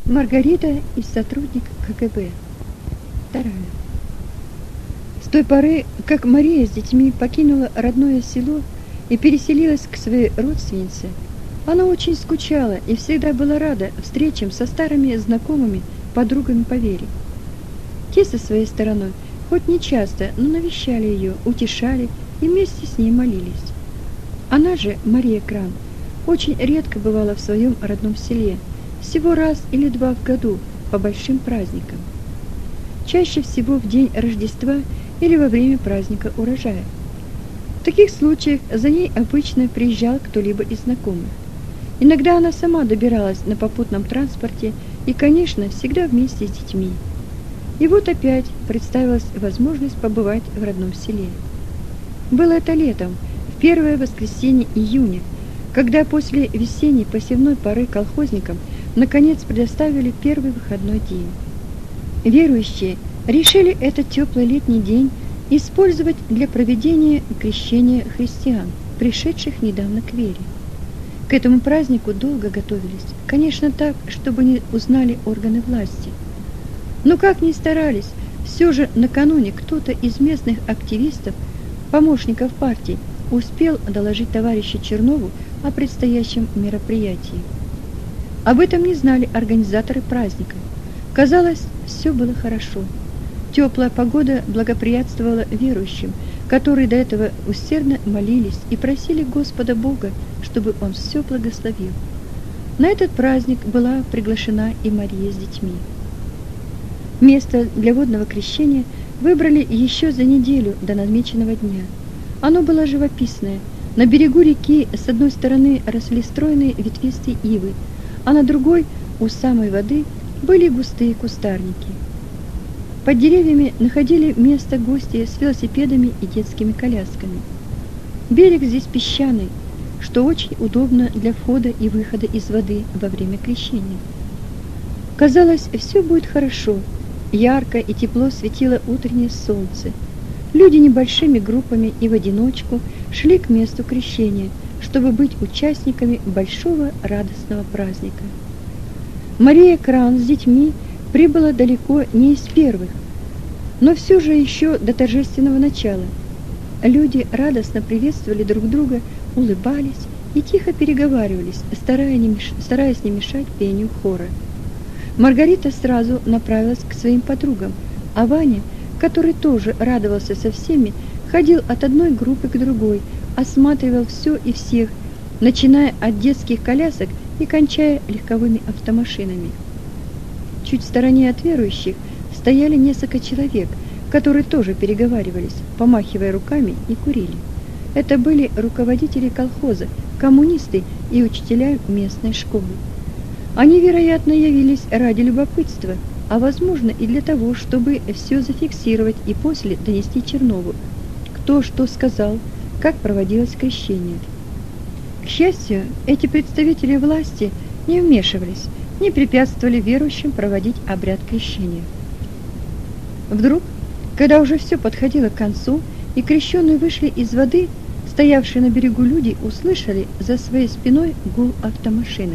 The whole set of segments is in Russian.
Маргарита и сотрудник КГБ. Вторая. С той поры, как Мария с детьми покинула родное село и переселилась к своей родственнице, она очень скучала и всегда была рада встречам со старыми знакомыми, подругами по вере. Те со своей стороны, хоть не часто, но навещали ее, утешали и вместе с ней молились. Она же, Мария Кран, очень редко бывала в своем родном селе, всего раз или два в году по большим праздникам. Чаще всего в день Рождества или во время праздника урожая. В таких случаях за ней обычно приезжал кто-либо из знакомых. Иногда она сама добиралась на попутном транспорте и, конечно, всегда вместе с детьми. И вот опять представилась возможность побывать в родном селе. Было это летом, в первое воскресенье июня, когда после весенней посевной поры колхозникам наконец предоставили первый выходной день. Верующие решили этот теплый летний день использовать для проведения крещения христиан, пришедших недавно к вере. К этому празднику долго готовились, конечно, так, чтобы не узнали органы власти. Но как ни старались, все же накануне кто-то из местных активистов, помощников партии, успел доложить товарищу Чернову о предстоящем мероприятии. Об этом не знали организаторы праздника. Казалось, все было хорошо. Теплая погода благоприятствовала верующим, которые до этого усердно молились и просили Господа Бога, чтобы Он все благословил. На этот праздник была приглашена и Мария с детьми. Место для водного крещения выбрали еще за неделю до намеченного дня. Оно было живописное. На берегу реки с одной стороны росли стройные ветвистые ивы, а на другой, у самой воды, были густые кустарники. Под деревьями находили место гости с велосипедами и детскими колясками. Берег здесь песчаный, что очень удобно для входа и выхода из воды во время крещения. Казалось, все будет хорошо. Ярко и тепло светило утреннее солнце. Люди небольшими группами и в одиночку шли к месту крещения, чтобы быть участниками большого радостного праздника. Мария Кран с детьми прибыла далеко не из первых, но все же еще до торжественного начала. Люди радостно приветствовали друг друга, улыбались и тихо переговаривались, стараясь не мешать пению хора. Маргарита сразу направилась к своим подругам, а Ваня, который тоже радовался со всеми, ходил от одной группы к другой, осматривал все и всех, начиная от детских колясок и кончая легковыми автомашинами. Чуть в стороне от верующих стояли несколько человек, которые тоже переговаривались, помахивая руками и курили. Это были руководители колхоза, коммунисты и учителя местной школы. Они, вероятно, явились ради любопытства, а возможно и для того, чтобы все зафиксировать и после донести Чернову, кто что сказал, как проводилось крещение. К счастью, эти представители власти не вмешивались, не препятствовали верующим проводить обряд крещения. Вдруг, когда уже все подходило к концу и крещенные вышли из воды, стоявшие на берегу люди услышали за своей спиной гул автомашины.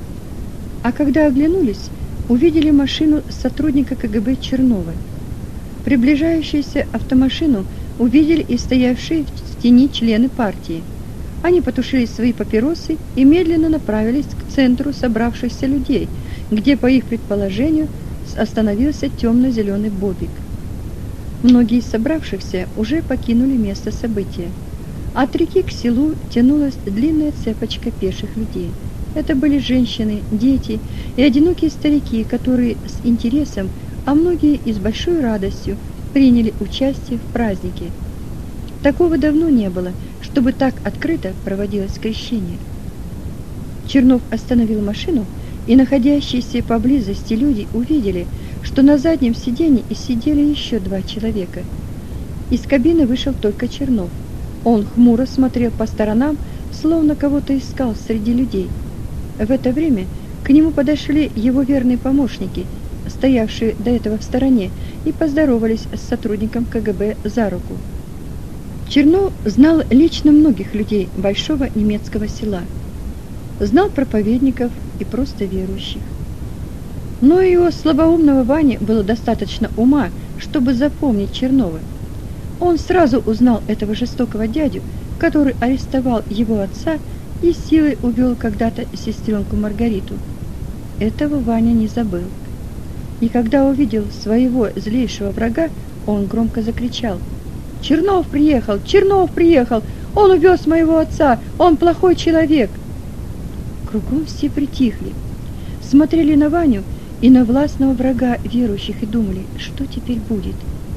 А когда оглянулись, увидели машину сотрудника КГБ Чернова. Приближающуюся автомашину увидели и стоявшие в тени члены партии. Они потушили свои папиросы и медленно направились к центру собравшихся людей, где, по их предположению, остановился темно-зеленый бобик. Многие из собравшихся уже покинули место события. От реки к селу тянулась длинная цепочка пеших людей. Это были женщины, дети и одинокие старики, которые с интересом, а многие и с большой радостью приняли участие в празднике. Такого давно не было, чтобы так открыто проводилось крещение. Чернов остановил машину, и находящиеся поблизости люди увидели, что на заднем сиденье сидели еще два человека. Из кабины вышел только Чернов. Он хмуро смотрел по сторонам, словно кого-то искал среди людей. В это время к нему подошли его верные помощники, стоявшие до этого в стороне, и поздоровались с сотрудником КГБ за руку. Чернов знал лично многих людей большого немецкого села. Знал проповедников и просто верующих. Но и у слабоумного Вани было достаточно ума, чтобы запомнить Чернова. Он сразу узнал этого жестокого дядю, который арестовал его отца и силой увел когда-то сестренку Маргариту. Этого Ваня не забыл. И когда увидел своего злейшего врага, он громко закричал: «Чернов приехал! Чернов приехал! Он увез моего отца! Он плохой человек!» Кругом все притихли, смотрели на Ваню и на властного врага верующих и думали, что теперь будет.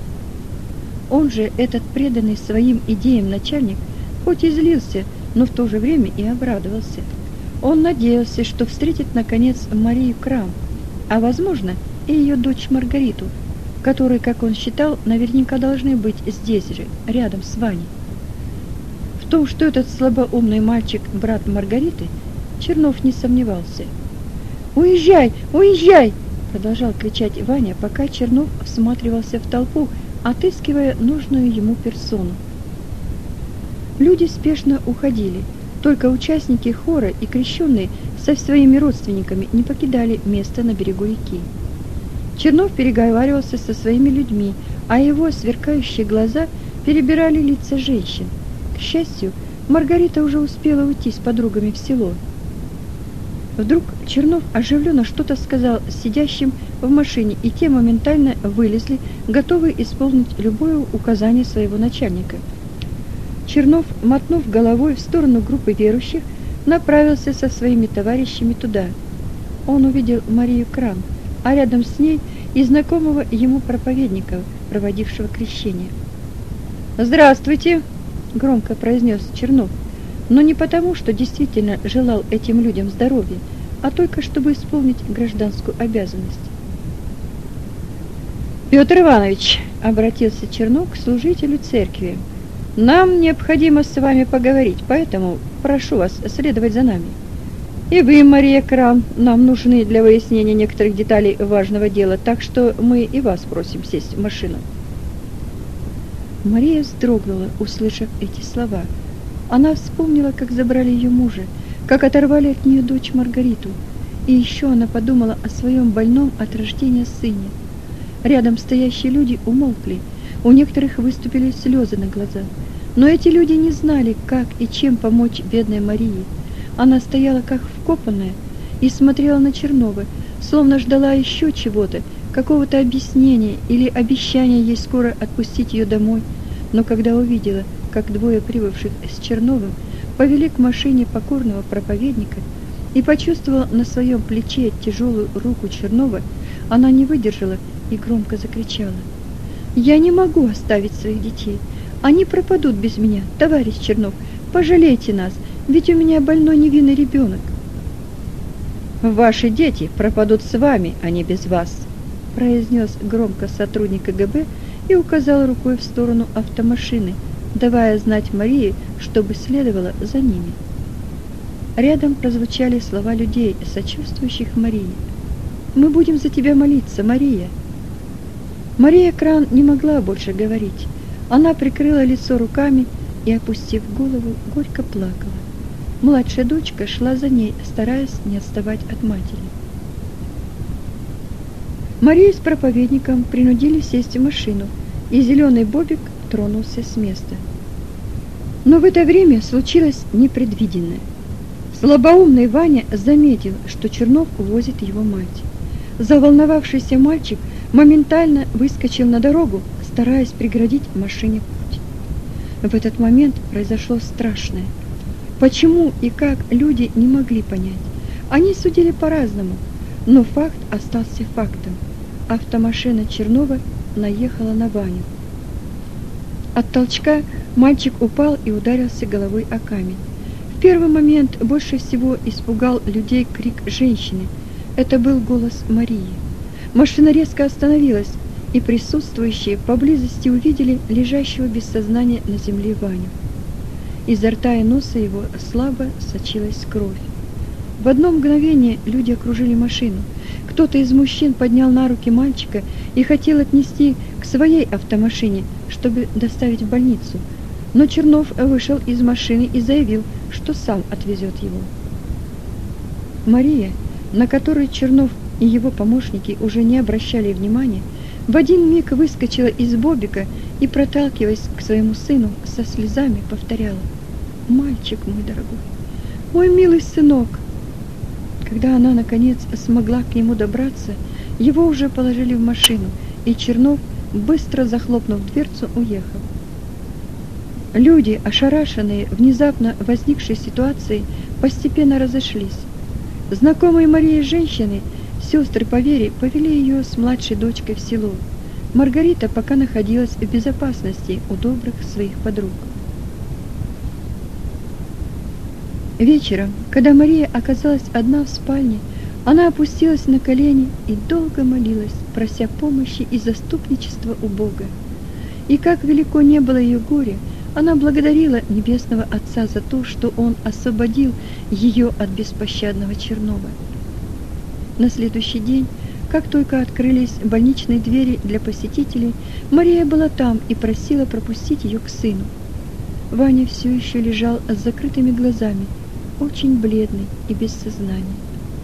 Он же, этот преданный своим идеям начальник, хоть и злился, но в то же время и обрадовался. Он надеялся, что встретит наконец Марию Крам, а возможно и ее дочь Маргариту, которые, как он считал, наверняка должны быть здесь же, рядом с Ваней. В том, что этот слабоумный мальчик брат Маргариты, Чернов не сомневался. «Уезжай! Уезжай!» — продолжал кричать Ваня, пока Чернов всматривался в толпу, отыскивая нужную ему персону. Люди спешно уходили, только участники хора и крещенные со своими родственниками не покидали место на берегу реки. Чернов переговаривался со своими людьми, а его сверкающие глаза перебирали лица женщин. К счастью, Маргарита уже успела уйти с подругами в село. Вдруг Чернов оживленно что-то сказал сидящим в машине, и те моментально вылезли, готовые исполнить любое указание своего начальника. Чернов, мотнув головой в сторону группы верующих, направился со своими товарищами туда. Он увидел Марию Крам, а рядом с ней и знакомого ему проповедника, проводившего крещение. «Здравствуйте!» — громко произнес Чернов, но не потому, что действительно желал этим людям здоровья, а только чтобы исполнить гражданскую обязанность. «Петр Иванович!» — обратился Чернов к служителю церкви. «Нам необходимо с вами поговорить, поэтому прошу вас следовать за нами. И вы, Мария Крам, нам нужны для выяснения некоторых деталей важного дела, так что мы и вас просим сесть в машину». Мария вздрогнула, услышав эти слова. Она вспомнила, как забрали ее мужа, как оторвали от нее дочь Маргариту, и еще она подумала о своем больном от рождения сыне. Рядом стоящие люди умолкли, у некоторых выступили слезы на глазах, но эти люди не знали, как и чем помочь бедной Марии. Она стояла как вкопанная и смотрела на Чернова, словно ждала еще чего-то, какого-то объяснения или обещания ей скоро отпустить ее домой. Но когда увидела, как двое прибывших с Черновым повели к машине покорного проповедника и почувствовала на своем плече тяжелую руку Чернова, она не выдержала и громко закричала: «Я не могу оставить своих детей. Они пропадут без меня. Товарищ Чернов, пожалейте нас, ведь у меня больной невинный ребенок». «Ваши дети пропадут с вами, а не без вас», — произнес громко сотрудник КГБ и указал рукой в сторону автомашины, давая знать Марии, чтобы следовала за ними. Рядом прозвучали слова людей, сочувствующих Марии. «Мы будем за тебя молиться, Мария». Мария Крам не могла больше говорить. Она прикрыла лицо руками и, опустив голову, горько плакала. Младшая дочка шла за ней, стараясь не отставать от матери. Марию с проповедником принудили сесть в машину, и зеленый бобик тронулся с места. Но в это время случилось непредвиденное. Слабоумный Ваня заметил, что Чернов увозит его мать. Заволновавшийся мальчик моментально выскочил на дорогу, стараясь преградить машине путь. В этот момент произошло страшное. Почему и как люди не могли понять? Они судили по-разному, но факт остался фактом. Автомашина Чернова наехала на Ваню. От толчка мальчик упал и ударился головой о камень. В первый момент больше всего испугал людей крик женщины. Это был голос Марии. Машина резко остановилась, и присутствующие поблизости увидели лежащего без сознания на земле Ваню. Изо рта и носа его слабо сочилась кровь. В одно мгновение люди окружили машину. Кто-то из мужчин поднял на руки мальчика и хотел отнести к своей автомашине, чтобы доставить в больницу. Но Чернов вышел из машины и заявил, что сам отвезет его. Мария, на которой Чернов и его помощники уже не обращали внимания, в один миг выскочила из бобика и, проталкиваясь к своему сыну, со слезами повторяла: «Мальчик мой дорогой, мой милый сынок». Когда она, наконец, смогла к нему добраться, его уже положили в машину, и Чернов, быстро захлопнув дверцу, уехал. Люди, ошарашенные внезапно возникшей ситуацией, постепенно разошлись. Знакомые Марии женщины, сестры по вере, повели ее с младшей дочкой в село. Маргарита пока находилась в безопасности у добрых своих подруг. Вечером, когда Мария оказалась одна в спальне, она опустилась на колени и долго молилась, прося помощи и заступничества у Бога. И как велико не было ее горе, она благодарила Небесного Отца за то, что Он освободил ее от беспощадного Чернова. На следующий день, как только открылись больничные двери для посетителей, Мария была там и просила пропустить ее к сыну. Ваня все еще лежал с закрытыми глазами, очень бледный и без сознания.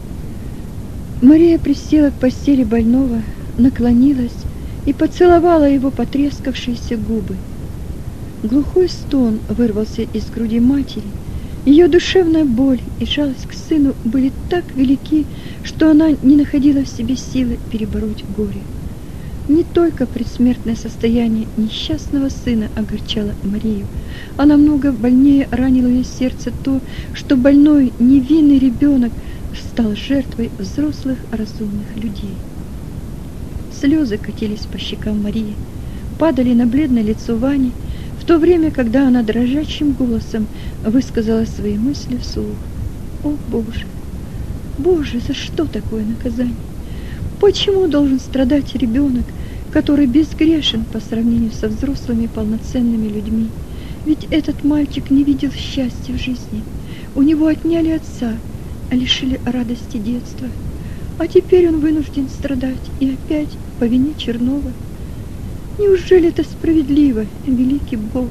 Мария присела к постели больного, наклонилась и поцеловала его потрескавшиеся губы. Глухой стон вырвался из груди матери. Ее душевная боль и жалость к сыну были так велики, что она не находила в себе силы перебороть горе. Не только предсмертное состояние несчастного сына огорчало Марию, а намного больнее ранило ее сердце то, что больной невинный ребенок стал жертвой взрослых разумных людей. Слезы катились по щекам Марии, падали на бледное лицо Вани, в то время, когда она дрожащим голосом высказала свои мысли вслух. «О, Боже! Боже, за что такое наказание? Почему должен страдать ребенок, который безгрешен по сравнению со взрослыми полноценными людьми? Ведь этот мальчик не видел счастья в жизни. У него отняли отца, а лишили радости детства. А теперь он вынужден страдать, и опять по вине Чернова. Неужели это справедливо, великий Бог?»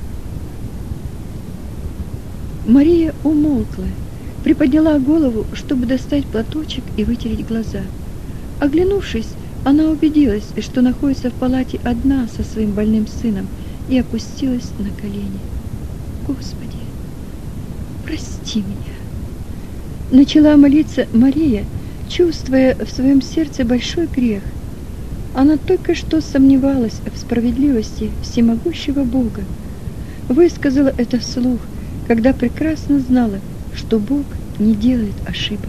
Мария умолкла, приподняла голову, чтобы достать платочек и вытереть глаза. Оглянувшись, она убедилась, что находится в палате одна со своим больным сыном, и опустилась на колени. «Господи, прости меня!» Начала молиться Мария, чувствуя в своем сердце большой грех. Она только что сомневалась в справедливости всемогущего Бога. Высказала это вслух, когда прекрасно знала, что Бог не делает ошибок.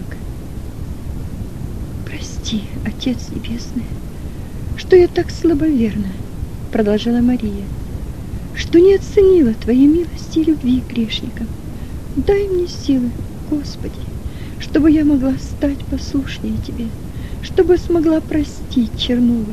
«Прости, Отец Небесный, что я так слабоверна», — продолжала Мария, «что не оценила Твоей милости и любви к грешникам. Дай мне силы, Господи, чтобы я могла стать послушнее Тебе, чтобы смогла простить Чернова».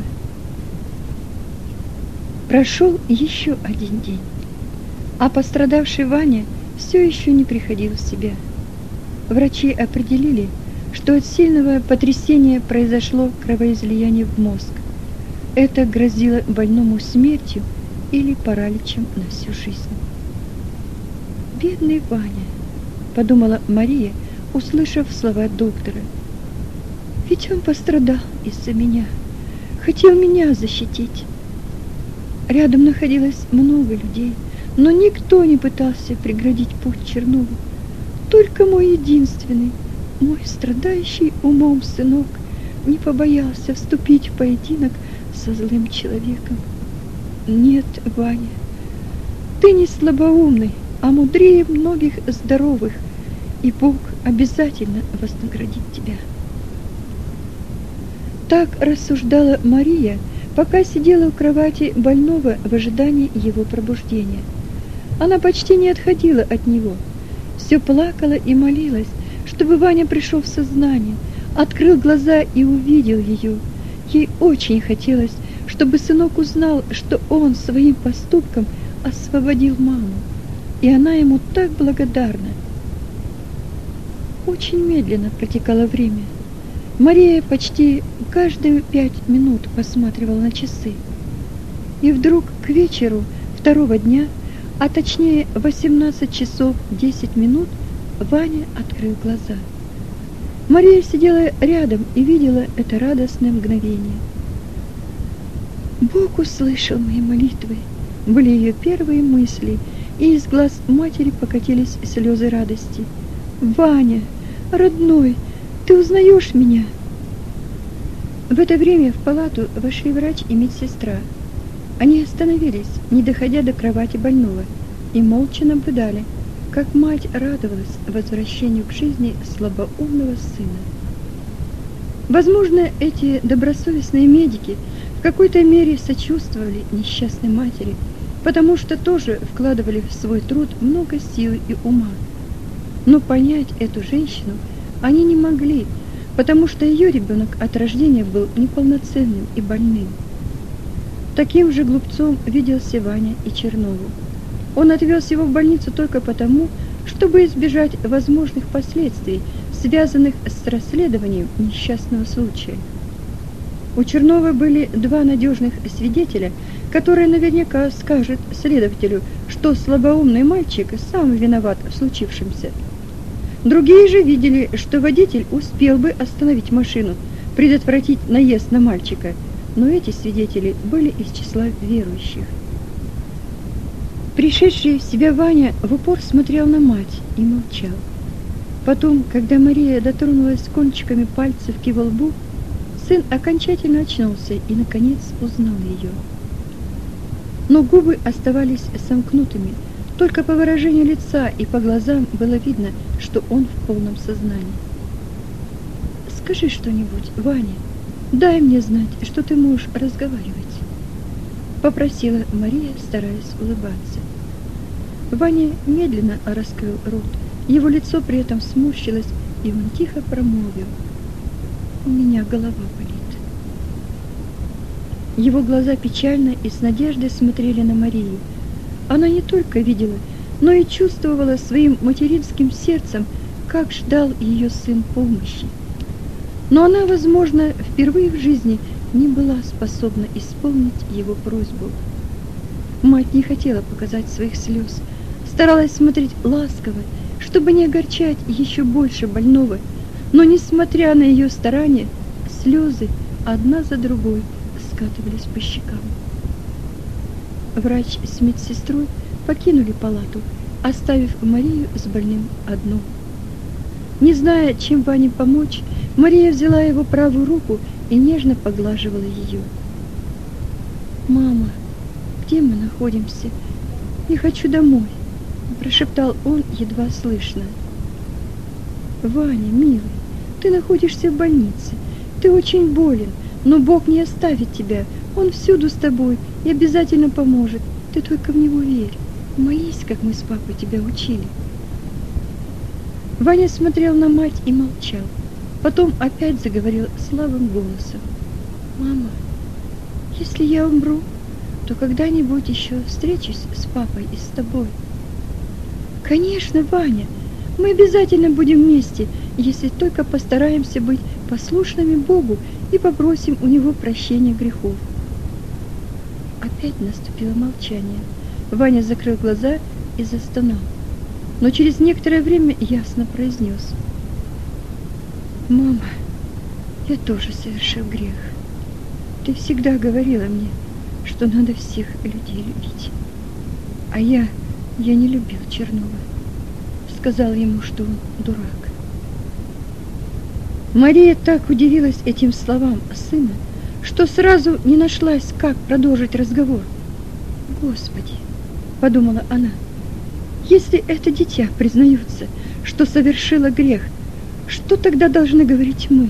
Прошел еще один день, а пострадавший Ваня все еще не приходил в себя. Врачи определили, что от сильного потрясения произошло кровоизлияние в мозг. Это грозило больному смертью или параличем на всю жизнь. «Бедный Ваня», — подумала Мария, услышав слова доктора. «Ведь он пострадал из-за меня, хотел меня защитить». Рядом находилось много людей, но никто не пытался преградить путь Чернову. Только мой единственный, мой страдающий умом сынок не побоялся вступить в поединок со злым человеком. Нет, Ваня, ты не слабоумный, а мудрее многих здоровых, и Бог обязательно вознаградит тебя. Так рассуждала Мария, пока сидела у кровати больного в ожидании его пробуждения. Она почти не отходила от него, все плакала и молилась, чтобы Ваня пришел в сознание, открыл глаза и увидел ее. Ей очень хотелось, чтобы сынок узнал, что он своим поступком освободил маму, и она ему так благодарна. Очень медленно протекало время. Мария почти каждые 5 минут посматривала на часы. И вдруг к вечеру второго дня, а точнее 18 часов 10 минут, Ваня открыл глаза. Мария сидела рядом и видела это радостное мгновение. «Бог услышал мои молитвы», были ее первые мысли, и из глаз матери покатились слезы радости. «Ваня, родной, ты узнаешь меня?» В это время в палату вошли врач и медсестра. Они остановились, не доходя до кровати больного, и молча наблюдали, как мать радовалась возвращению к жизни слабоумного сына. Возможно, эти добросовестные медики в какой-то мере сочувствовали несчастной матери, потому что тоже вкладывали в свой труд много сил и ума. Но понять эту женщину они не могли, потому что ее ребенок от рождения был неполноценным и больным. Таким же глупцом виделся Ваня и Чернову. Он отвез его в больницу только потому, чтобы избежать возможных последствий, связанных с расследованием несчастного случая. У Чернова были два надежных свидетеля, которые наверняка скажут следователю, что слабоумный мальчик сам виноват в случившемся. Другие же видели, что водитель успел бы остановить машину, предотвратить наезд на мальчика, но эти свидетели были из числа верующих. Пришедший в себя Ваня в упор смотрел на мать и молчал. Потом, когда Мария дотронулась кончиками пальцев к его лбу, сын окончательно очнулся и, наконец, узнал ее. Но губы оставались сомкнутыми. Только по выражению лица и по глазам было видно, что он в полном сознании. «Скажи что-нибудь, Ваня. Дай мне знать, что ты можешь разговаривать», — попросила Мария, стараясь улыбаться. Ваня медленно раскрыл рот. Его лицо при этом сморщилось, и он тихо промолвил: «У меня голова болит». Его глаза печально и с надеждой смотрели на Марию. Она не только видела, но и чувствовала своим материнским сердцем, как ждал ее сын помощи. Но она, возможно, впервые в жизни не была способна исполнить его просьбу. Мать не хотела показать своих слез, старалась смотреть ласково, чтобы не огорчать еще больше больного, но, несмотря на ее старания, слезы одна за другой скатывались по щекам. Врач с медсестрой покинули палату, оставив Марию с больным одну. Не зная, чем Ване помочь, Мария взяла его правую руку и нежно поглаживала ее. «Мама, где мы находимся? Я хочу домой», — прошептал он едва слышно. «Ваня, милый, ты находишься в больнице. Ты очень болен, но Бог не оставит тебя. Он всюду с тобой и обязательно поможет. Ты только в Него верь. Молись, как мы с папой тебя учили». Ваня смотрел на мать и молчал. Потом опять заговорил слабым голосом. «Мама, если я умру, то когда-нибудь еще встречусь с папой и с тобой». «Конечно, Ваня, мы обязательно будем вместе, если только постараемся быть послушными Богу и попросим у Него прощения грехов». Опять наступило молчание. Ваня закрыл глаза и застонал, но через некоторое время ясно произнес: «Мама, я тоже совершил грех. Ты всегда говорила мне, что надо всех людей любить. А я не любил Чернова. Сказал ему, что он дурак». Мария так удивилась этим словам сына, что сразу не нашлась, как продолжить разговор. «Господи!» — подумала она. «Если это дитя признается, что совершило грех, что тогда должны говорить мы?»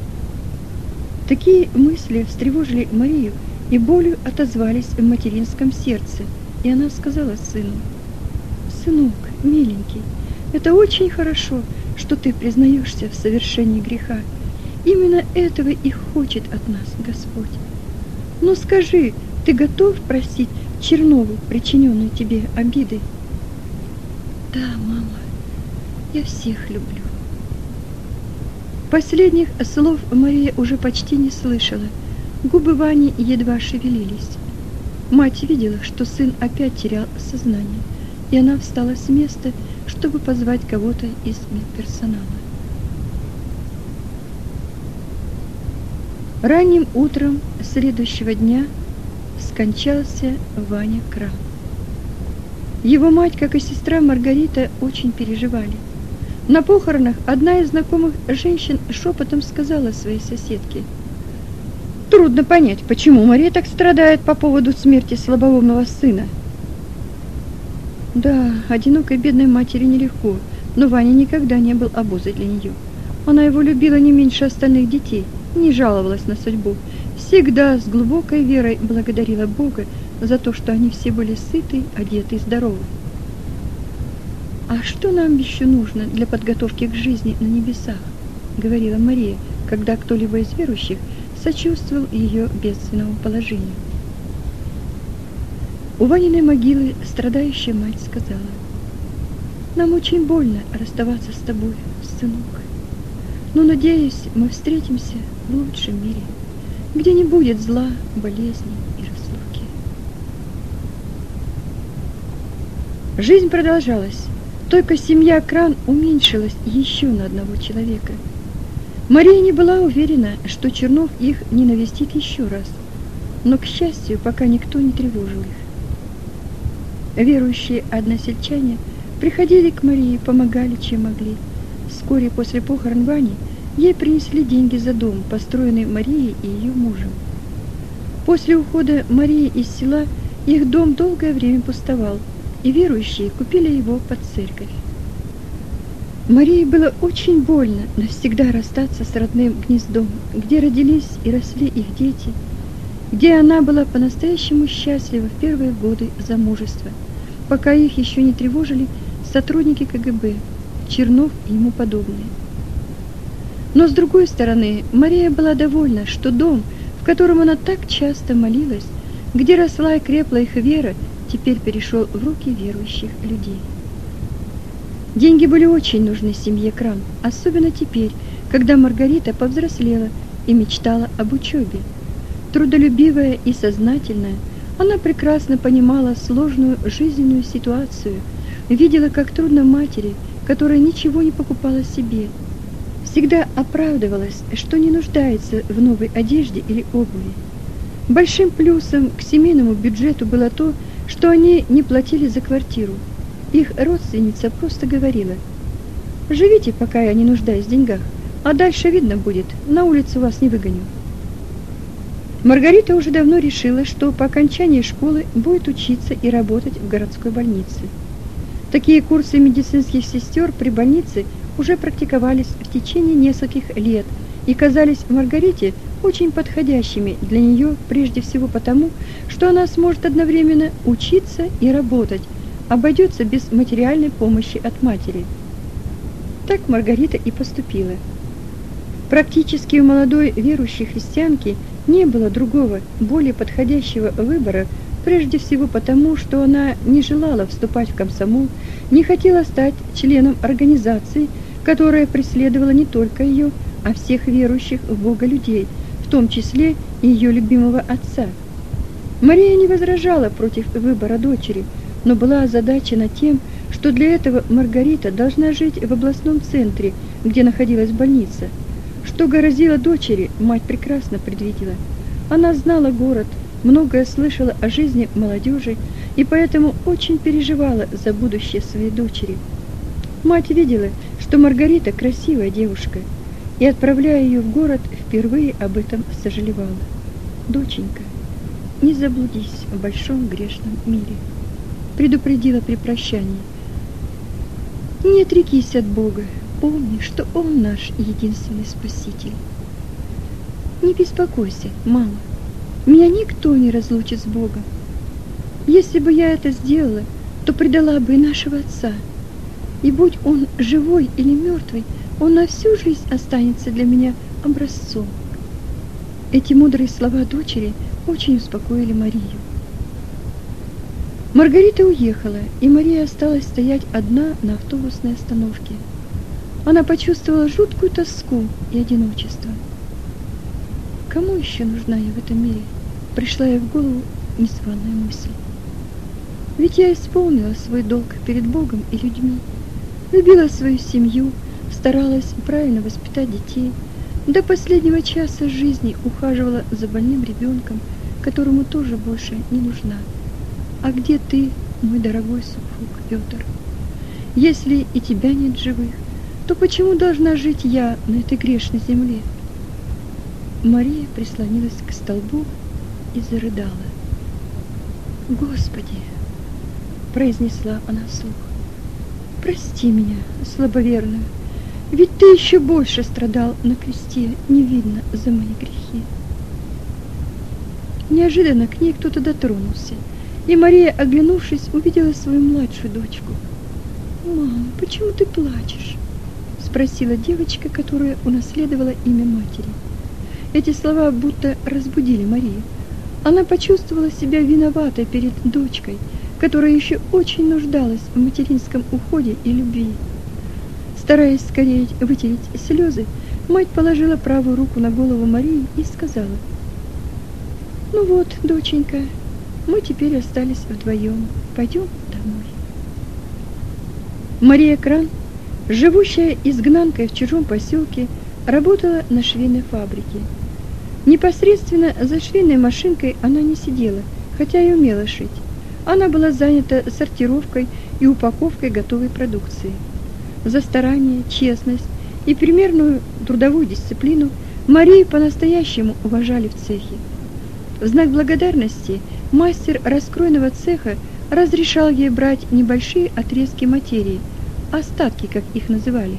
Такие мысли встревожили Марию и болью отозвались в материнском сердце, и она сказала сыну: «Сынок, миленький, это очень хорошо, что ты признаешься в совершении греха. Именно этого и хочет от нас Господь. Но скажи, ты готов простить Чернову причиненную тебе обиды?» «Да, мама, я всех люблю». Последних слов Мария уже почти не слышала. Губы Вани едва шевелились. Мать видела, что сын опять терял сознание, и она встала с места, чтобы позвать кого-то из медперсонала. Ранним утром следующего дня скончался Ваня Кран. Его мать, как и сестра Маргарита, очень переживали. На похоронах одна из знакомых женщин шепотом сказала своей соседке: «Трудно понять, почему Мария так страдает по поводу смерти слабоумного сына». Да, одинокой бедной матери нелегко, но Ваня никогда не был обузой для нее. Она его любила не меньше остальных детей, не жаловалась на судьбу, всегда с глубокой верой благодарила Бога за то, что они все были сыты, одеты и здоровы. «А что нам еще нужно для подготовки к жизни на небесах?» — говорила Мария, когда кто-либо из верующих сочувствовал ее бедственному положению. У Ваниной могилы страдающая мать сказала: «Нам очень больно расставаться с тобой, сынок. Но, надеюсь, мы встретимся в лучшем мире, где не будет зла, болезней и разлуки». Жизнь продолжалась, только семья Кран уменьшилась еще на одного человека. Мария не была уверена, что Чернов их не навестит еще раз, но, к счастью, пока никто не тревожил их. Верующие односельчане приходили к Марии, помогали, чем могли. Вскоре после похорон Вани ей принесли деньги за дом, построенный Марией и ее мужем. После ухода Марии из села их дом долгое время пустовал, и верующие купили его под церковь. Марии было очень больно навсегда расстаться с родным гнездом, где родились и росли их дети, где она была по-настоящему счастлива в первые годы замужества, пока их еще не тревожили сотрудники КГБ, Чернов и ему подобные. Но с другой стороны, Мария была довольна, что дом, в котором она так часто молилась, где росла и крепла их вера, теперь перешел в руки верующих людей. Деньги были очень нужны семье Кран, особенно теперь, когда Маргарита повзрослела и мечтала об учебе. Трудолюбивая и сознательная, она прекрасно понимала сложную жизненную ситуацию, видела, как трудно матери, которая ничего не покупала себе, всегда оправдывалась, что не нуждается в новой одежде или обуви. Большим плюсом к семейному бюджету было то, что они не платили за квартиру. Их родственница просто говорила: «Живите, пока я не нуждаюсь в деньгах, а дальше видно будет, на улицу вас не выгоню». Маргарита уже давно решила, что по окончании школы будет учиться и работать в городской больнице. Такие курсы медицинских сестер при больнице уже практиковались в течение нескольких лет и казались Маргарите очень подходящими для нее прежде всего потому, что она сможет одновременно учиться и работать, обойдется без материальной помощи от матери. Так Маргарита и поступила. Практически у молодой верующей христианки не было другого, более подходящего выбора, прежде всего потому, что она не желала вступать в комсомол, не хотела стать членом организации, которая преследовала не только ее, а всех верующих в Бога людей, в том числе и ее любимого отца. Мария не возражала против выбора дочери, но была озадачена тем, что для этого Маргарита должна жить в областном центре, где находилась больница. Что грозило дочери, мать прекрасно предвидела. Она знала город, многое слышала о жизни молодежи и поэтому очень переживала за будущее своей дочери. Мать видела, что Маргарита красивая девушка, и, отправляя ее в город, впервые об этом сожалевала. «Доченька, не заблудись в большом грешном мире», предупредила при прощании. «Не отрекись от Бога, помни, что Он наш единственный Спаситель. Не беспокойся, мама, меня никто не разлучит с Богом. Если бы я это сделала, то предала бы и нашего отца. И будь он живой или мертвый, он на всю жизнь останется для меня образцом». Эти мудрые слова дочери очень успокоили Марию. Маргарита уехала, и Мария осталась стоять одна на автобусной остановке. Она почувствовала жуткую тоску и одиночество. Кому еще нужна я в этом мире? Пришла ей в голову незваная мысль. Ведь я исполнила свой долг перед Богом и людьми, любила свою семью, старалась правильно воспитать детей, До последнего часа жизни ухаживала за больным ребенком, которому тоже больше не нужна. А где ты, мой дорогой супруг Петр? Если и тебя нет живых, то почему должна жить я на этой грешной земле? Мария прислонилась к столбу и зарыдала. Господи, произнесла она вслух, прости меня, слабоверную, ведь ты еще больше страдал на кресте, невинно за мои грехи. Неожиданно к ней кто-то дотронулся, и Мария, оглянувшись, увидела свою младшую дочку. «Мама, почему ты плачешь?» — спросила девочка, которая унаследовала имя матери. Эти слова будто разбудили Марию. Она почувствовала себя виноватой перед дочкой, которая еще очень нуждалась в материнском уходе и любви. Стараясь скорее вытереть слезы, мать положила правую руку на голову Марии и сказала: «Ну вот, доченька, мы теперь остались вдвоем. Пойдем домой». Мария Кран, живущая изгнанкой в чужом поселке, работала на швейной фабрике. Непосредственно за швейной машинкой она не сидела, хотя и умела шить. Она была занята сортировкой и упаковкой готовой продукции. За старание, честность и примерную трудовую дисциплину Марию по-настоящему уважали в цехе. В знак благодарности мастер раскройного цеха разрешал ей брать небольшие отрезки материи, остатки, как их называли,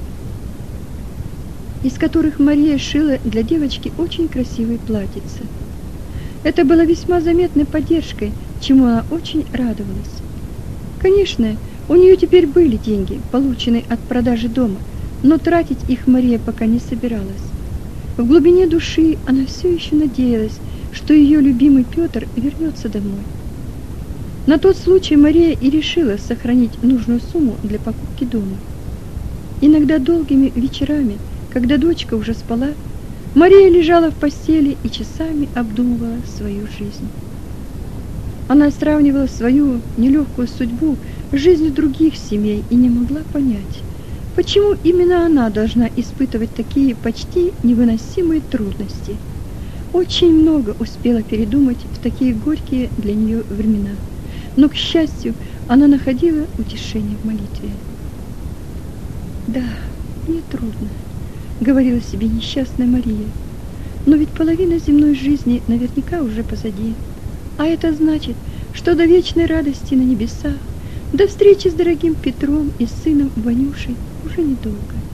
из которых Мария шила для девочки очень красивые платьица. Это было весьма заметной поддержкой, чему она очень радовалась. Конечно, у нее теперь были деньги, полученные от продажи дома, но тратить их Мария пока не собиралась. В глубине души она все еще надеялась, что ее любимый Петр вернется домой. На тот случай Мария и решила сохранить нужную сумму для покупки дома. Иногда долгими вечерами, когда дочка уже спала, Мария лежала в постели и часами обдумывала свою жизнь. Она сравнивала свою нелегкую судьбу с жизнью других семей и не могла понять, почему именно она должна испытывать такие почти невыносимые трудности. Очень много успела передумать в такие горькие для нее времена, но, к счастью, она находила утешение в молитве. «Да, мне трудно», — говорила себе несчастная Мария, «но ведь половина земной жизни наверняка уже позади, а это значит, что до вечной радости на небесах, до встречи с дорогим Петром и сыном Ванюшей уже недолго».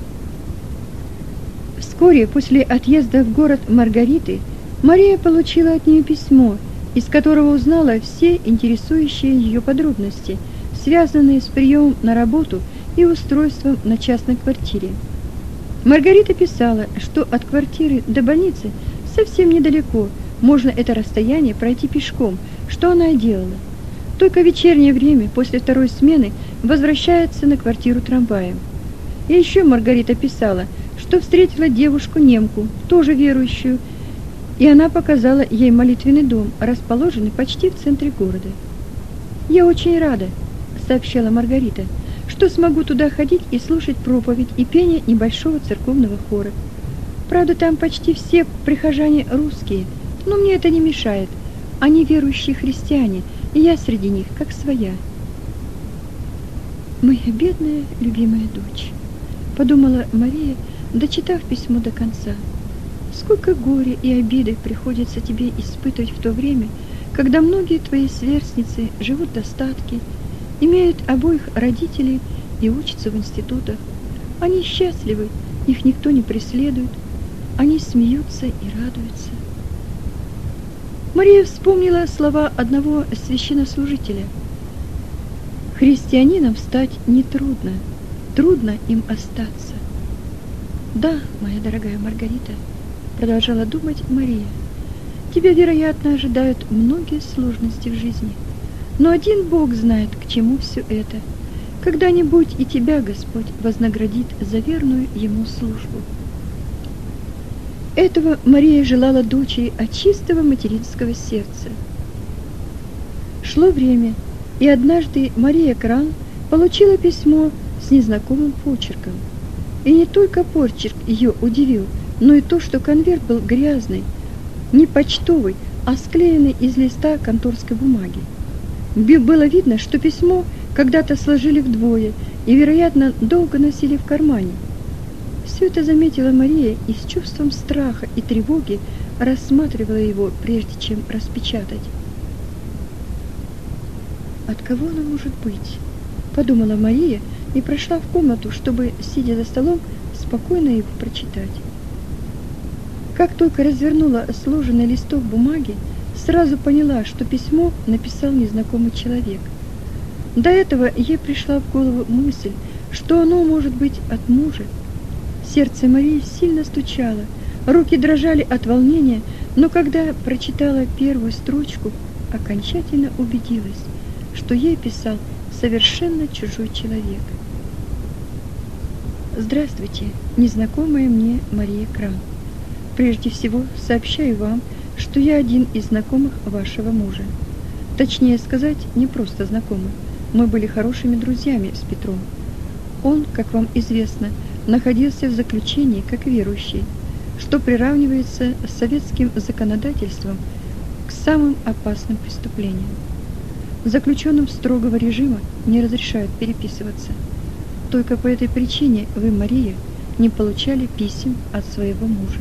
Вскоре после отъезда в город Маргариты Мария получила от нее письмо, из которого узнала все интересующие ее подробности, связанные с приемом на работу и устройством на частной квартире. Маргарита писала, что от квартиры до больницы совсем недалеко, можно это расстояние пройти пешком, что она и делала. Только в вечернее время, после второй смены, возвращается на квартиру трамваем. И еще Маргарита писала, что встретила девушку-немку, тоже верующую, и она показала ей молитвенный дом, расположенный почти в центре города. «Я очень рада», — сообщала Маргарита, «что смогу туда ходить и слушать проповедь и пение небольшого церковного хора. Правда, там почти все прихожане русские, но мне это не мешает. Они верующие христиане, и я среди них как своя». «Моя бедная, любимая дочь», — подумала Мария, дочитав письмо до конца. «Сколько горя и обиды приходится тебе испытывать в то время, когда многие твои сверстницы живут в достатке, имеют обоих родителей и учатся в институтах. Они счастливы, их никто не преследует, они смеются и радуются». Мария вспомнила слова одного священнослужителя: «Христианином стать нетрудно, трудно им остаться». «Да, моя дорогая Маргарита», — продолжала думать Мария, «тебя, вероятно, ожидают многие сложности в жизни, но один Бог знает, к чему все это. Когда-нибудь и тебя Господь вознаградит за верную Ему службу». Этого Мария желала дочери от чистого материнского сердца. Шло время, и однажды Мария Кран получила письмо с незнакомым почерком. И не только почерк ее удивил, но и то, что конверт был грязный, не почтовый, а склеенный из листа конторской бумаги. Было видно, что письмо когда-то сложили вдвое и, вероятно, долго носили в кармане. Все это заметила Мария и с чувством страха и тревоги рассматривала его, прежде чем распечатать. «От кого оно может быть?» – подумала Мария и прошла в комнату, чтобы, сидя за столом, спокойно его прочитать. Как только развернула сложенный листок бумаги, сразу поняла, что письмо написал незнакомый человек. До этого ей пришла в голову мысль, что оно может быть от мужа. Сердце Марии сильно стучало, руки дрожали от волнения, но когда прочитала первую строчку, окончательно убедилась, что ей писал совершенно чужой человек. «Здравствуйте, незнакомая мне Мария Кран. Прежде всего сообщаю вам, что я один из знакомых вашего мужа. Точнее сказать, не просто знакомый. Мы были хорошими друзьями с Петром. Он, как вам известно, находился в заключении как верующий, что приравнивается с советским законодательством к самым опасным преступлениям. Заключенным строгого режима не разрешают переписываться. Только по этой причине вы, Мария, не получали писем от своего мужа.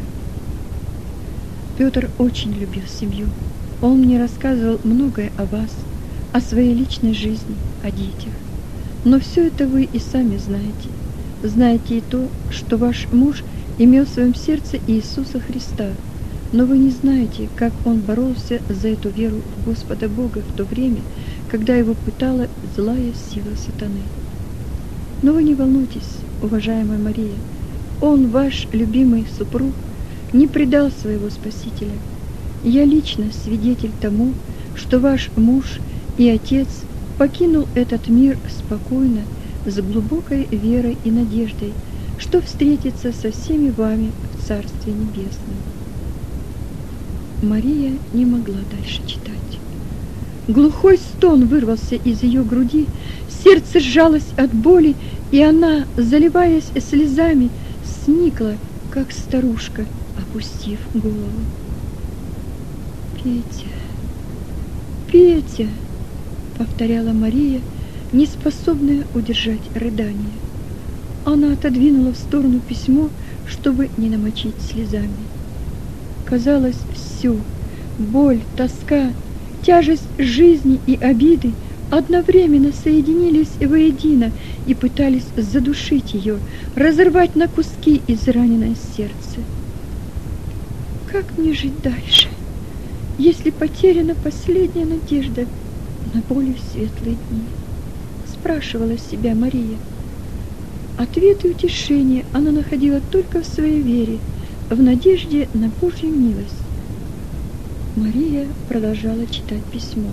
Петр очень любил семью. Он мне рассказывал многое о вас, о своей личной жизни, о детях. Но все это вы и сами знаете. Знаете и то, что ваш муж имел в своем сердце Иисуса Христа, но вы не знаете, как он боролся за эту веру в Господа Бога в то время, когда его пытала злая сила сатаны. Но вы не волнуйтесь, уважаемая Мария, он, ваш любимый супруг, не предал своего Спасителя. Я лично свидетель тому, что ваш муж и отец покинул этот мир спокойно, с глубокой верой и надеждой, что встретится со всеми вами в Царстве Небесном. Мария не могла дальше читать. Глухой стон вырвался из ее груди, сердце сжалось от боли, и она, заливаясь слезами, сникла, как старушка, опустив голову. «Петя, Петя!» — повторяла Мария, не способная удержать рыдание. Она отодвинула в сторону письмо, чтобы не намочить слезами. Казалось, все — боль, тоска, тяжесть жизни и обиды — одновременно соединились воедино и пытались задушить ее, разорвать на куски израненное сердце. «Как мне жить дальше, если потеряна последняя надежда на более светлые дни?» — спрашивала себя Мария. Ответ и утешение она находила только в своей вере, в надежде на Божью милость. Мария продолжала читать письмо.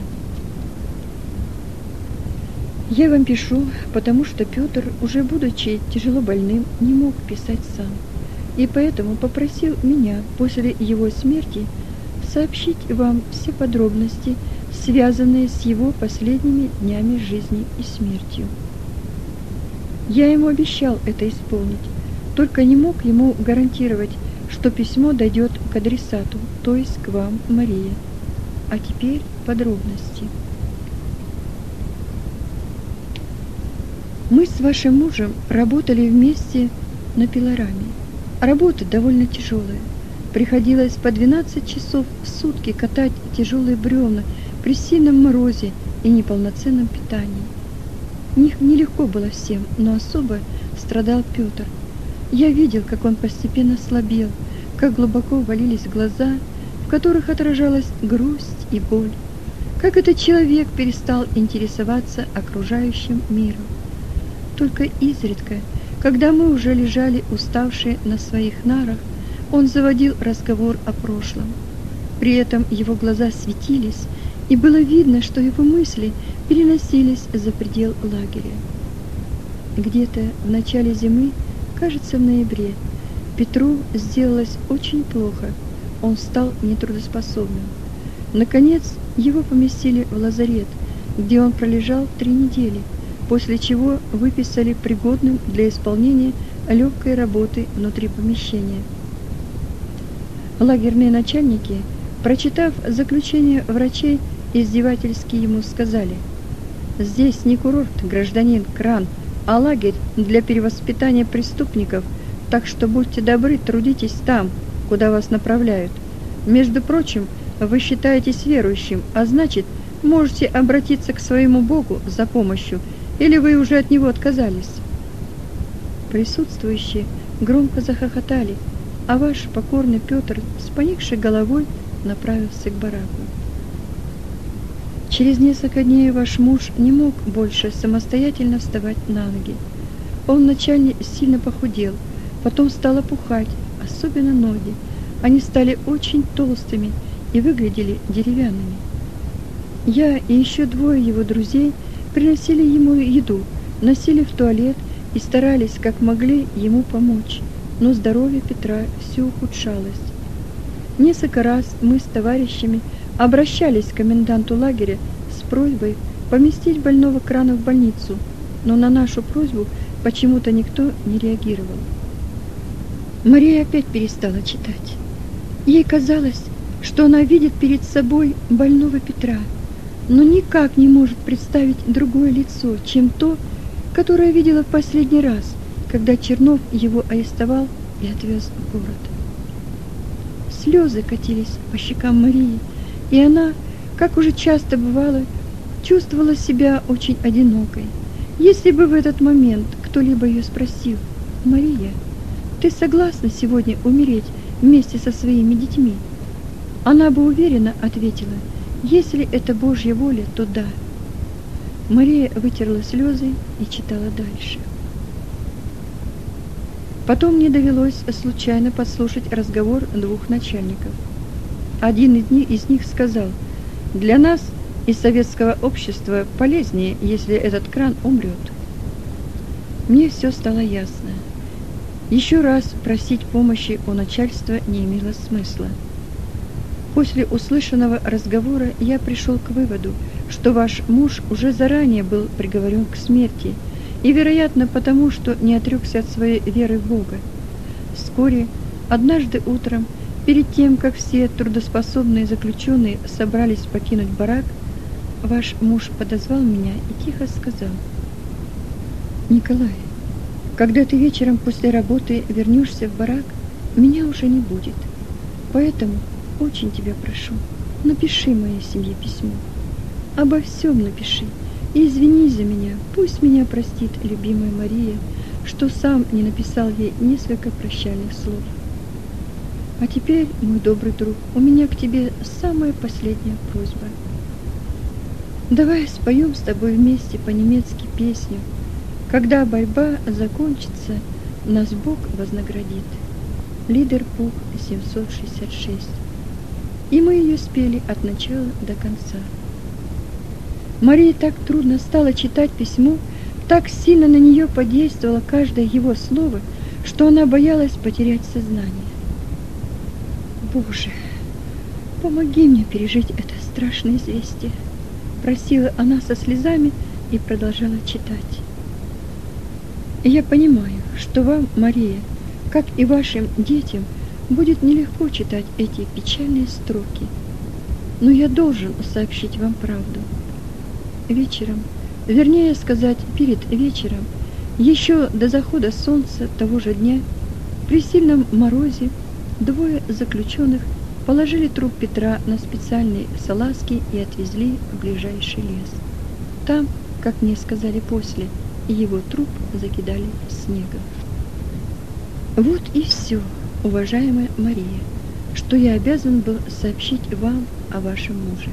«Я вам пишу, потому что Петр, уже будучи тяжело больным, не мог писать сам, и поэтому попросил меня после его смерти сообщить вам все подробности, связанные с его последними днями жизни и смертью. Я ему обещал это исполнить, только не мог ему гарантировать, что письмо дойдет к адресату, то есть к вам, Мария. А теперь подробности. Мы с вашим мужем работали вместе на пилораме. Работа довольно тяжелая. Приходилось по 12 часов в сутки катать тяжелые бревна при сильном морозе и неполноценном питании. Нелегко было всем, но особо страдал Петр. Я видел, как он постепенно слабел, как глубоко валились глаза, в которых отражалась грусть и боль, как этот человек перестал интересоваться окружающим миром. Только изредка, когда мы уже лежали уставшие на своих нарах, он заводил разговор о прошлом. При этом его глаза светились, и было видно, что его мысли переносились за предел лагеря. Где-то в начале зимы, кажется, в ноябре, Петру сделалось очень плохо, он стал нетрудоспособным. Наконец, его поместили в лазарет, где он пролежал 3 недели, после чего выписали пригодным для исполнения легкой работы внутри помещения. Лагерные начальники, прочитав заключение врачей, издевательски ему сказали: «Здесь не курорт, гражданин Кран, а лагерь для перевоспитания преступников, так что будьте добры, трудитесь там, куда вас направляют. Между прочим, вы считаетесь верующим, а значит, можете обратиться к своему Богу за помощью, или вы уже от него отказались». Присутствующие громко захохотали, а ваш покорный Петр с поникшей головой направился к бараку. Через несколько дней ваш муж не мог больше самостоятельно вставать на ноги. Он вначале сильно похудел, потом стал опухать, особенно ноги. Они стали очень толстыми и выглядели деревянными. Я и еще двое его друзей приносили ему еду, носили в туалет и старались как могли ему помочь, но здоровье Петра все ухудшалось. Несколько раз мы с товарищами обращались к коменданту лагеря с просьбой поместить больного Крана в больницу, но на нашу просьбу почему-то никто не реагировал. Мария опять перестала читать. Ей казалось, что она видит перед собой больного Петра, но никак не может представить другое лицо, чем то, которое видела в последний раз, когда Чернов его арестовал и отвез в город. Слезы катились по щекам Марии, и она, как уже часто бывало, чувствовала себя очень одинокой. Если бы в этот момент кто-либо ее спросил: «Мария, ты согласна сегодня умереть вместе со своими детьми?», она бы уверенно ответила: «Если это Божья воля, то да». Мария вытерла слезы и читала дальше. Потом мне довелось случайно подслушать разговор двух начальников. Один из них сказал: «Для нас из советского общества полезнее, если этот Кран умрет». Мне все стало ясно. Еще раз просить помощи у начальства не имело смысла. После услышанного разговора я пришел к выводу, что ваш муж уже заранее был приговорен к смерти, и, вероятно, потому, что не отрекся от своей веры в Бога. Вскоре, однажды утром, перед тем, как все трудоспособные заключенные собрались покинуть барак, ваш муж подозвал меня и тихо сказал: «Николай, когда ты вечером после работы вернешься в барак, меня уже не будет. Поэтому очень тебя прошу, напиши моей семье письмо. Обо всем напиши и извинись за меня. Пусть меня простит любимая Мария, что сам не написал ей несколько прощальных слов. А теперь, мой добрый друг, у меня к тебе самая последняя просьба. Давай споем с тобой вместе по-немецки песню: «Когда борьба закончится, нас Бог вознаградит». Лидербух 766. И мы ее спели от начала до конца. Марии так трудно стало читать письмо, так сильно на нее подействовало каждое его слово, что она боялась потерять сознание. «Боже, помоги мне пережить это страшное известие», — просила она со слезами и продолжала читать. «Я понимаю, что вам, Мария, как и вашим детям, будет нелегко читать эти печальные строки, но я должен сообщить вам правду. Вечером, вернее сказать, перед вечером, еще до захода солнца того же дня, при сильном морозе, двое заключенных положили труп Петра на специальные салазки и отвезли в ближайший лес. Там, как мне сказали после, его труп закидали снегом. Вот и все, уважаемая Мария, что я обязан был сообщить вам о вашем муже.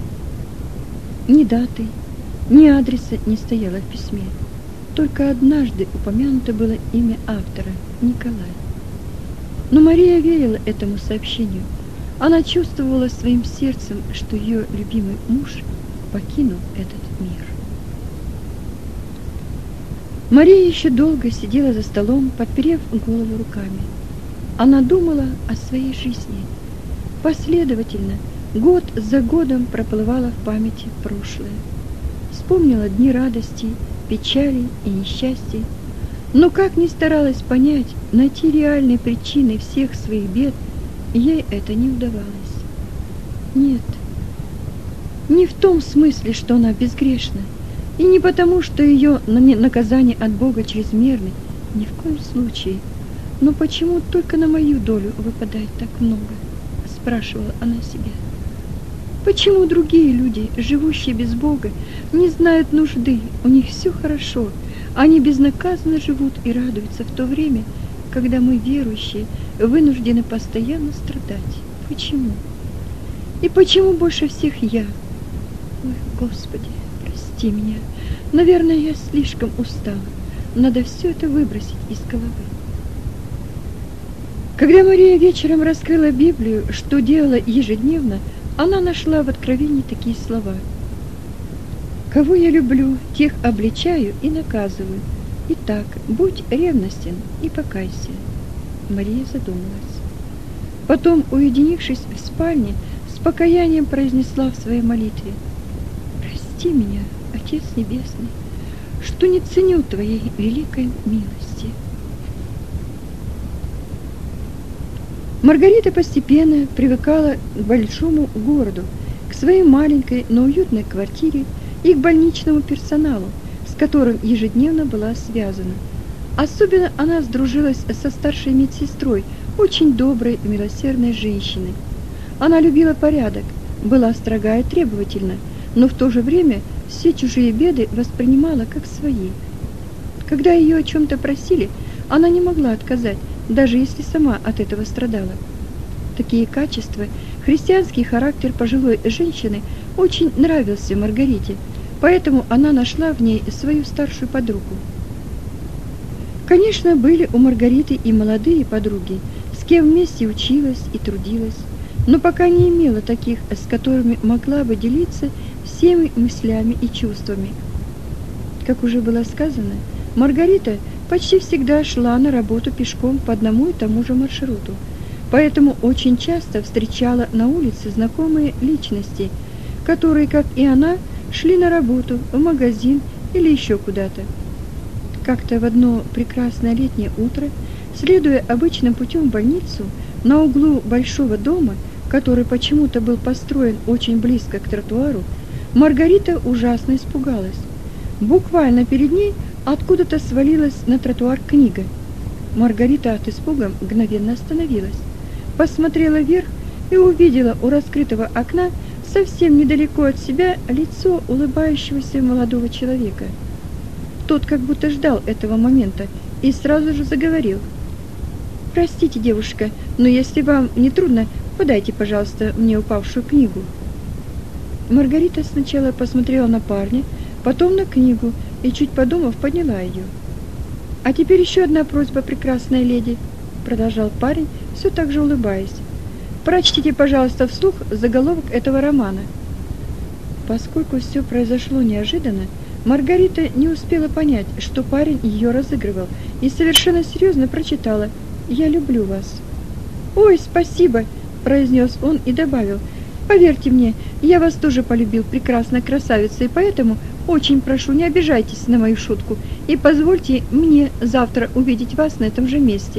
Ни даты, ни адреса не стояло в письме. Только однажды упомянуто было имя автора – Николай. Но Мария верила этому сообщению. Она чувствовала своим сердцем, что ее любимый муж покинул этот мир. Мария еще долго сидела за столом, подперев голову руками. Она думала о своей жизни. Последовательно, год за годом проплывало в памяти прошлое. Вспомнила дни радости, печали и несчастья. Но как ни старалась понять, найти реальные причины всех своих бед, ей это не удавалось. Нет, не в том смысле, что она безгрешна, и не потому, что ее наказание от Бога чрезмерны, ни в коем случае. Но почему только на мою долю выпадает так много? Спрашивала она себя. Почему другие люди, живущие без Бога, не знают нужды, у них все хорошо, они безнаказанно живут и радуются в то время, когда мы, верующие, вынуждены постоянно страдать? Почему? И почему больше всех я? Ой, Господи, прости меня. Наверное, я слишком устала. Надо все это выбросить из головы. Когда Мария вечером раскрыла Библию, что делала ежедневно, она нашла в Откровении такие слова. «Кого я люблю, тех обличаю и наказываю. Итак, будь ревностен и покайся». Мария задумалась. Потом, уединившись в спальне, с покаянием произнесла в своей молитве: «Прости меня, Отец Небесный, что не ценю Твоей великой милости». Маргарита постепенно привыкала к большому городу, к своей маленькой, но уютной квартире и к больничному персоналу, с которым ежедневно была связана. Особенно она сдружилась со старшей медсестрой, очень доброй и милосердной женщиной. Она любила порядок, была строга и требовательна, но в то же время все чужие беды воспринимала как свои. Когда ее о чем-то просили, она не могла отказать, даже если сама от этого страдала. Такие качества, христианский характер пожилой женщины очень нравился Маргарите, поэтому она нашла в ней свою старшую подругу. Конечно, были у Маргариты и молодые подруги, с кем вместе училась и трудилась, но пока не имела таких, с которыми могла бы делиться всеми мыслями и чувствами. Как уже было сказано, Маргарита почти всегда шла на работу пешком по одному и тому же маршруту, поэтому очень часто встречала на улице знакомые личности, которые, как и она, шли на работу, в магазин или еще куда-то. Как-то в одно прекрасное летнее утро, следуя обычным путем в больницу, на углу большого дома, который почему-то был построен очень близко к тротуару, Маргарита ужасно испугалась. Буквально перед ней откуда-то свалилась на тротуар книга. Маргарита от испуга мгновенно остановилась, посмотрела вверх и увидела у раскрытого окна совсем недалеко от себя лицо улыбающегося молодого человека. Тот как будто ждал этого момента и сразу же заговорил. «Простите, девушка, но если вам не трудно, подайте, пожалуйста, мне упавшую книгу». Маргарита сначала посмотрела на парня, потом на книгу и, чуть подумав, подняла ее. «А теперь еще одна просьба, прекрасная леди», — продолжал парень, все так же улыбаясь. «Прочтите, пожалуйста, вслух заголовок этого романа». Поскольку все произошло неожиданно, Маргарита не успела понять, что парень ее разыгрывал, и совершенно серьезно прочитала: «Я люблю вас». «Ой, спасибо», — произнес он и добавил: «поверьте мне, я вас тоже полюбил, прекрасная красавица, и поэтому очень прошу, не обижайтесь на мою шутку и позвольте мне завтра увидеть вас на этом же месте».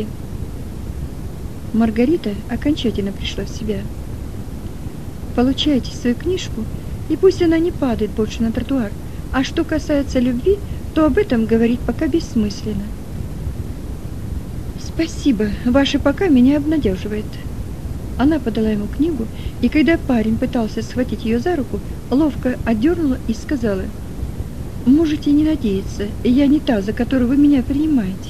Маргарита окончательно пришла в себя. «Получайте свою книжку, и пусть она не падает больше на тротуар. А что касается любви, то об этом говорить пока бессмысленно». «Спасибо, ваше «пока» меня обнадеживает». Она подала ему книгу, и когда парень пытался схватить ее за руку, ловко отдернула и сказала: «Можете не надеяться, я не та, за которую вы меня принимаете».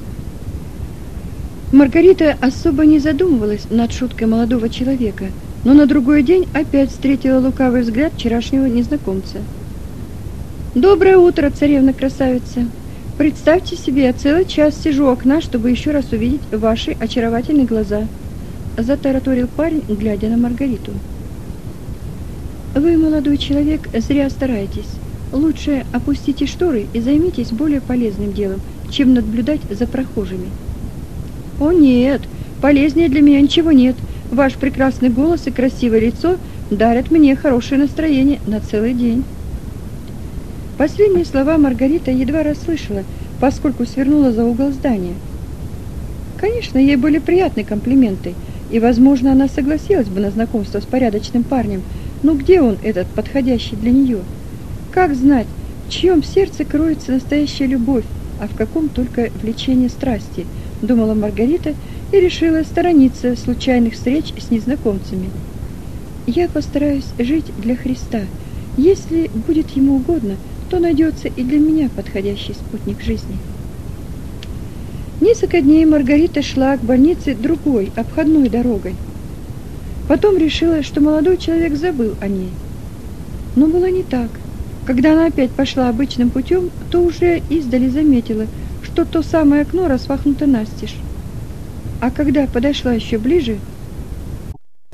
Маргарита особо не задумывалась над шуткой молодого человека, но на другой день опять встретила лукавый взгляд вчерашнего незнакомца. «Доброе утро, царевна-красавица! Представьте себе, я целый час сижу у окна, чтобы еще раз увидеть ваши очаровательные глаза», — затараторил парень, глядя на Маргариту. «Вы, молодой человек, зря стараетесь. Лучше опустите шторы и займитесь более полезным делом, чем наблюдать за прохожими». «О нет, полезнее для меня ничего нет. Ваш прекрасный голос и красивое лицо дарят мне хорошее настроение на целый день». Последние слова Маргарита едва расслышала, поскольку свернула за угол здания. Конечно, ей были приятны комплименты, и, возможно, она согласилась бы на знакомство с порядочным парнем, но где он, этот, подходящий для нее? Как знать, в чьем сердце кроется настоящая любовь, а в каком только влечение страсти, думала Маргарита и решила сторониться случайных встреч с незнакомцами. Я постараюсь жить для Христа. Если будет ему угодно, то найдется и для меня подходящий спутник жизни. Несколько дней Маргарита шла к больнице другой, обходной дорогой. Потом решила, что молодой человек забыл о ней. Но было не так. Когда она опять пошла обычным путем, то уже издали заметила, что то самое окно распахнуто настежь. А когда подошла еще ближе,